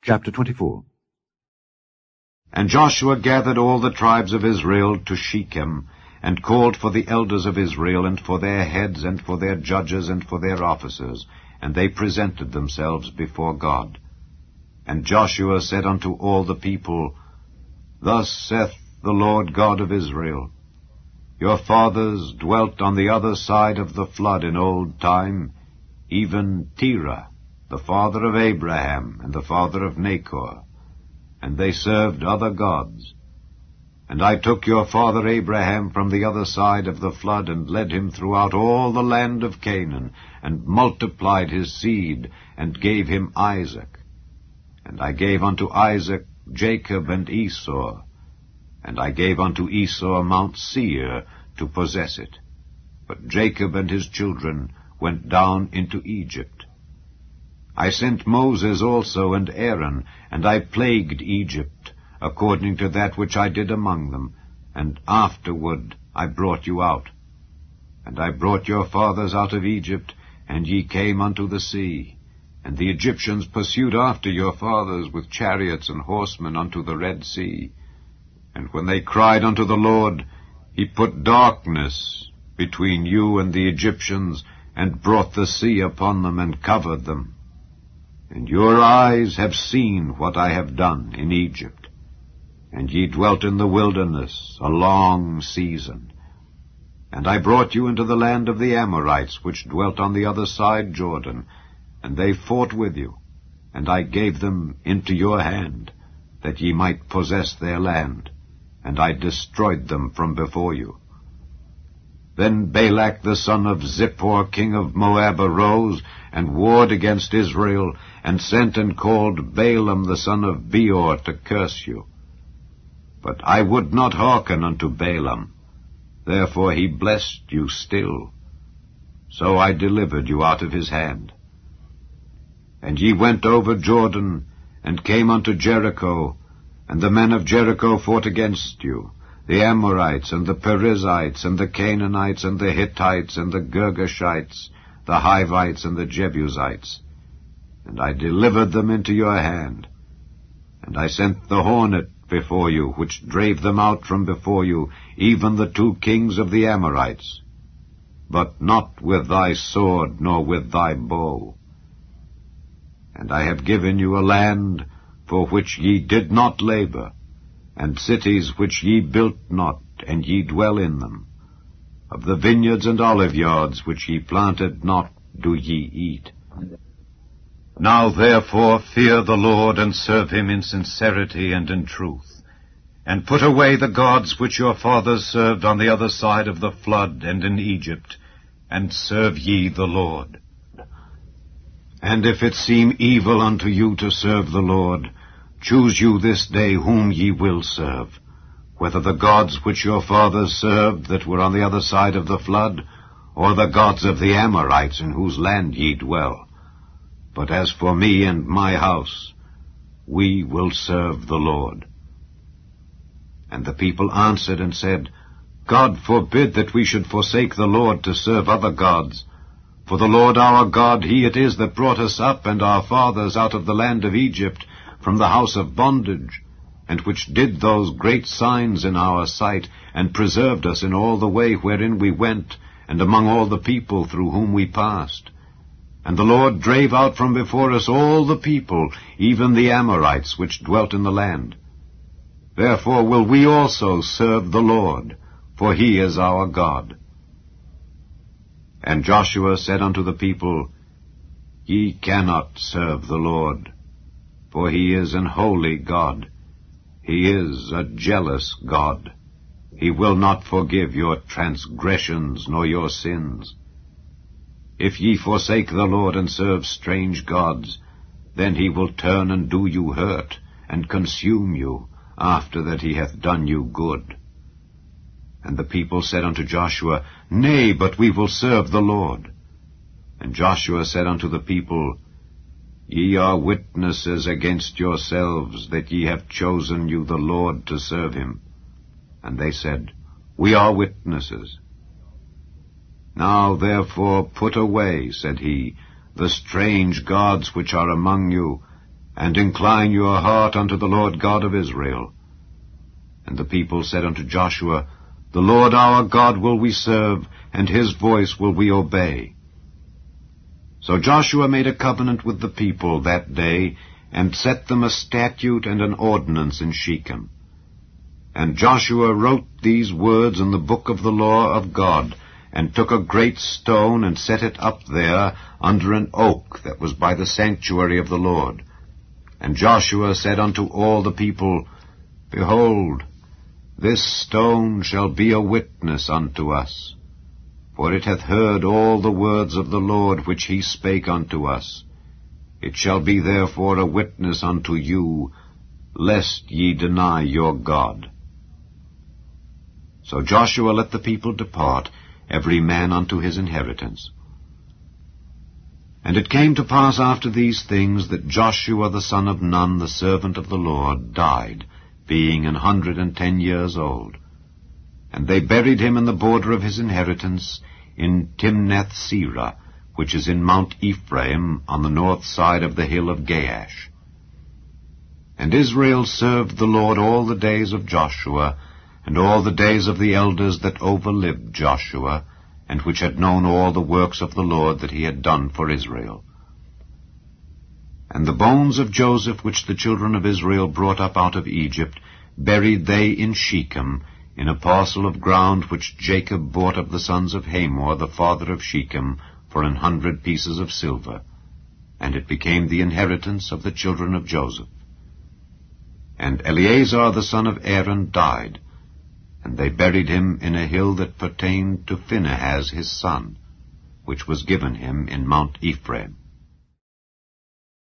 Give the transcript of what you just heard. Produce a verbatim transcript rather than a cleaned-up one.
Chapter twenty-four. And Joshua gathered all the tribes of Israel to Shechem, and called for the elders of Israel, and for their heads, and for their judges, and for their officers, and they presented themselves before God. And Joshua said unto all the people, Thus saith the Lord God of Israel, Your fathers dwelt on the other side of the flood in old time, even Terah, the father of Abraham, and the father of Nachor, and they served other gods. And I took your father Abraham from the other side of the flood, and led him throughout all the land of Canaan, and multiplied his seed, and gave him Isaac. And I gave unto Isaac Jacob and Esau, and I gave unto Esau Mount Seir to possess it. But Jacob and his children went down into Egypt. I sent Moses also and Aaron, and I plagued Egypt, according to that which I did among them, and afterward I brought you out. And I brought your fathers out of Egypt, and ye came unto the sea. And the Egyptians pursued after your fathers with chariots and horsemen unto the Red Sea. And when they cried unto the Lord, he put darkness between you and the Egyptians, and brought the sea upon them, and covered them. And your eyes have seen what I have done in Egypt. And ye dwelt in the wilderness a long season. And I brought you into the land of the Amorites, which dwelt on the other side Jordan, and they fought with you, and I gave them into your hand, that ye might possess their land, and I destroyed them from before you. Then Balak the son of Zippor, king of Moab, arose, and warred against Israel, and sent and called Balaam the son of Beor to curse you. But I would not hearken unto Balaam, therefore he blessed you still. So I delivered you out of his hand. And ye went over Jordan, and came unto Jericho, and the men of Jericho fought against you, the Amorites, and the Perizzites, and the Canaanites, and the Hittites, and the Girgashites, the Hivites, and the Jebusites. And I delivered them into your hand. And I sent the hornet before you, which drave them out from before you, even the two kings of the Amorites. But not with thy sword, nor with thy bow. And I have given you a land for which ye did not labor, and cities which ye built not, and ye dwell in them. Of the vineyards and oliveyards which ye planted not do ye eat. Now therefore fear the Lord, and serve him in sincerity and in truth, and put away the gods which your fathers served on the other side of the flood and in Egypt, and serve ye the Lord. And if it seem evil unto you to serve the Lord, choose you this day whom ye will serve, whether the gods which your fathers served that were on the other side of the flood, or the gods of the Amorites in whose land ye dwell. But as for me and my house, we will serve the Lord. And the people answered and said, God forbid that we should forsake the Lord to serve other gods. For the Lord our God, he it is that brought us up and our fathers out of the land of Egypt, from the house of bondage, and which did those great signs in our sight, and preserved us in all the way wherein we went, and among all the people through whom we passed. And the Lord drave out from before us all the people, even the Amorites which dwelt in the land. Therefore will we also serve the Lord, for he is our God. And Joshua said unto the people, Ye cannot serve the Lord, for he is an holy God. He is a jealous God. He will not forgive your transgressions nor your sins. If ye forsake the Lord and serve strange gods, then he will turn and do you hurt, and consume you, after that he hath done you good. And the people said unto Joshua, Nay, but we will serve the Lord. And Joshua said unto the people, Ye are witnesses against yourselves that ye have chosen you the Lord to serve him. And they said, We are witnesses. Now therefore put away, said he, the strange gods which are among you, and incline your heart unto the Lord God of Israel. And the people said unto Joshua, The Lord our God will we serve, and his voice will we obey. So Joshua made a covenant with the people that day, and set them a statute and an ordinance in Shechem. And Joshua wrote these words in the book of the law of God, and took a great stone, and set it up there under an oak that was by the sanctuary of the Lord. And Joshua said unto all the people, Behold, this stone shall be a witness unto us, for it hath heard all the words of the Lord which he spake unto us. It shall be therefore a witness unto you, lest ye deny your God. So Joshua let the people depart, every man unto his inheritance. And it came to pass after these things that Joshua the son of Nun, the servant of the Lord, died, being an hundred and ten years old. And they buried him in the border of his inheritance in Timnath-Serah, which is in Mount Ephraim, on the north side of the hill of Gaash. And Israel served the Lord all the days of Joshua, and all the days of the elders that overlived Joshua, and which had known all the works of the Lord that he had done for Israel. And the bones of Joseph, which the children of Israel brought up out of Egypt, buried they in Shechem, in a parcel of ground which Jacob bought of the sons of Hamor, the father of Shechem, for an hundred pieces of silver. And it became the inheritance of the children of Joseph. And Eleazar the son of Aaron died, and they buried him in a hill that pertained to Phinehas his son, which was given him in Mount Ephraim.